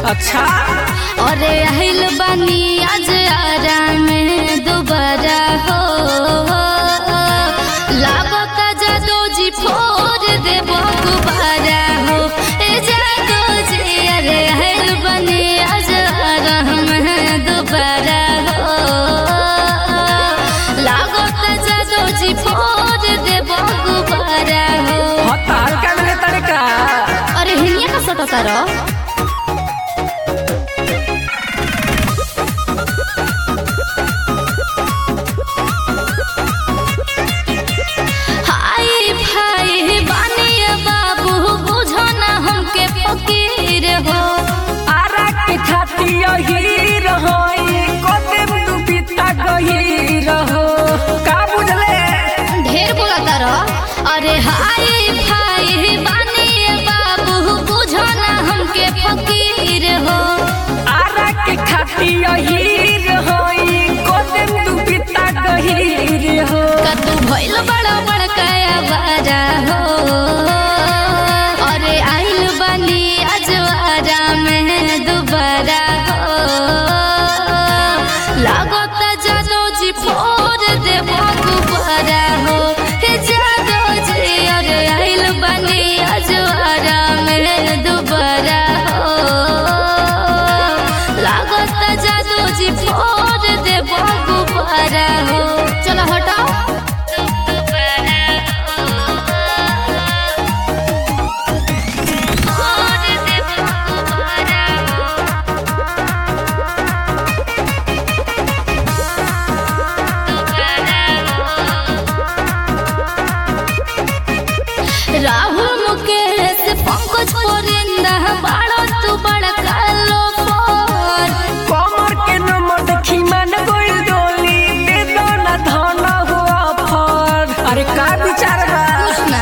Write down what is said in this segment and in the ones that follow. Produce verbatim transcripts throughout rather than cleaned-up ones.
अच्छा अरे आइल बानी आज आराम में दोबारा हो लागता जादू जी फोड़ देबो गुब्बारा हो ए जादू जी। अरे आइल बानी आज आराम में दोबारा हो लागता जादू जी फोड़ देबो गुब्बारा हो। हतार का मिले तड़का। अरे हिनिया का सटो तारो हो आरा के खातिया हीर होई कोते तू पिता गहीर हो का बुझले ढेर बोला तारो। अरे हाय भाई बानी बाबू बुझो ना हमके फकीर हो आरा के खातिया हीर होई कोते तू पिता गहीर हो का तू भइल बड़ा बड़का आवारा हो। अरे आइल बानी अजवारा में दोबारा हो लागता जादू जी फोड़ देबो गुब्बारा हो हे जादू जी। अरे आइल बानी अजवारा में दोबारा हो लागता जादू जी फोड़ देबो गुब्बारा हो। चलो हटाओ राहुल मुकेश पंकज परिंदा बाड़ो तू बड़का लोफर कमर के नंबर देखी मन गोल डोली दे दो ना धन हो ऑफर। अरे का विचार बा कृष्णा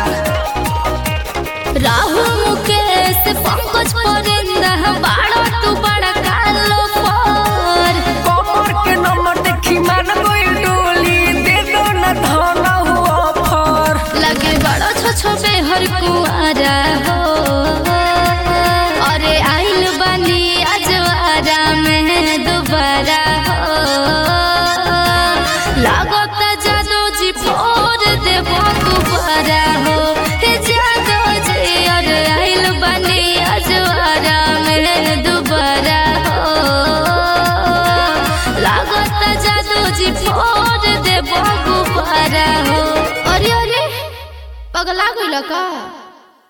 राहुल मुकेश पंकज परिंदा बाड़ो तू बड़का लोफर कमर के नंबर देखी मन गोल डोली दे दो ना धन हो ऑफर। लगे बड़ो छो छो बेहर कुआरा हो। अरे आइल बानी अजवारा में दोबारा हो लागता जादू जी फोड़ देबो गुब्बारा हो हे जादू जी। अरे आइल बानी अजवारा में दोबारा हो लागता जादू जी फोड़ देबो गुब्बारा हो। अरे अरे पगला गइल का।